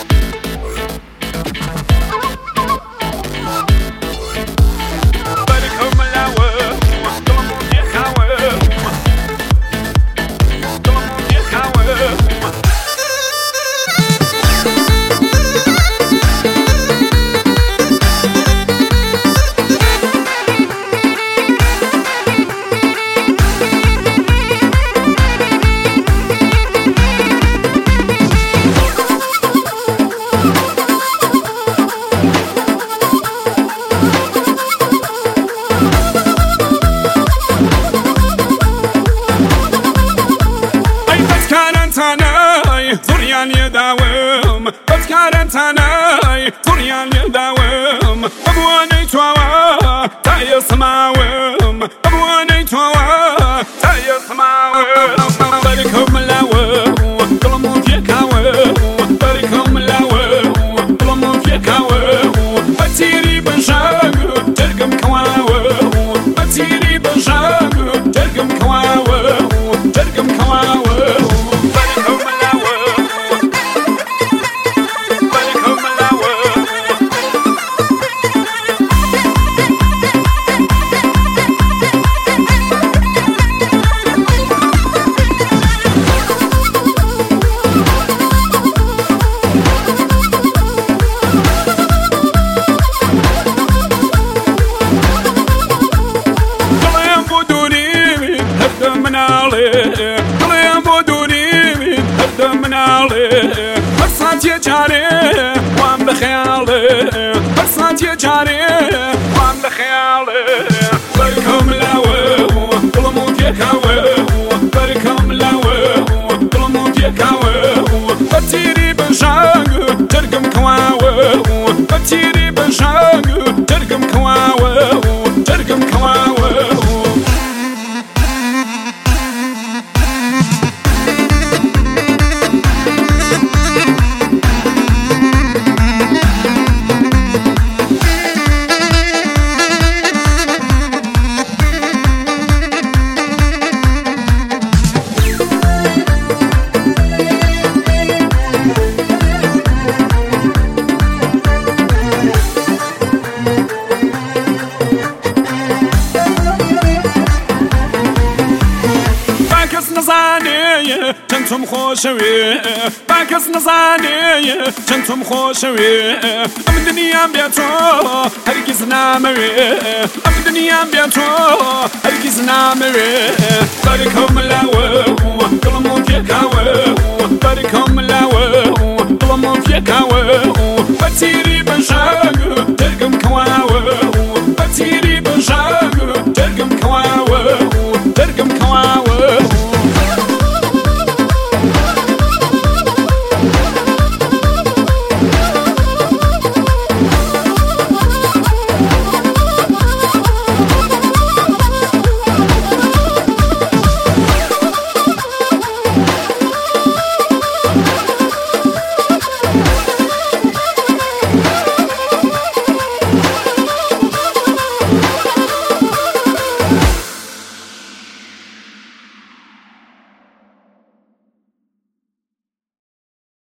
زوريان يداوم بتكارن تاناي زوريان يداوم أبواني توا تاي سماوم أبواني توا تاي سماوم بركم لاوم ظلموا فيكاوم بركم لاوم ظلموا فيكاوم بتيري بنشاق ترقم كواوم بتيري بنشاق ترقم كواوم ترقم كواوم برصات جاري وام بخيالي برصات جاري وام بخيالي بركم لاوي ظلموا فيكاوي بركم لاوي ظلموا فيكاوي بتيري بنشاق ترقم كواوي بتيري بنشاق ترقم كواوي ترقم كواوي نزاني كنتم خوشوي باكس نزاني كنتم خوشوي ام الدنيا بيتو هركز ناموي ام الدنيا بيتو هركز ناموي بركم لاوي ظلموا فيكاوي بركم لاوي ظلموا فيكاوي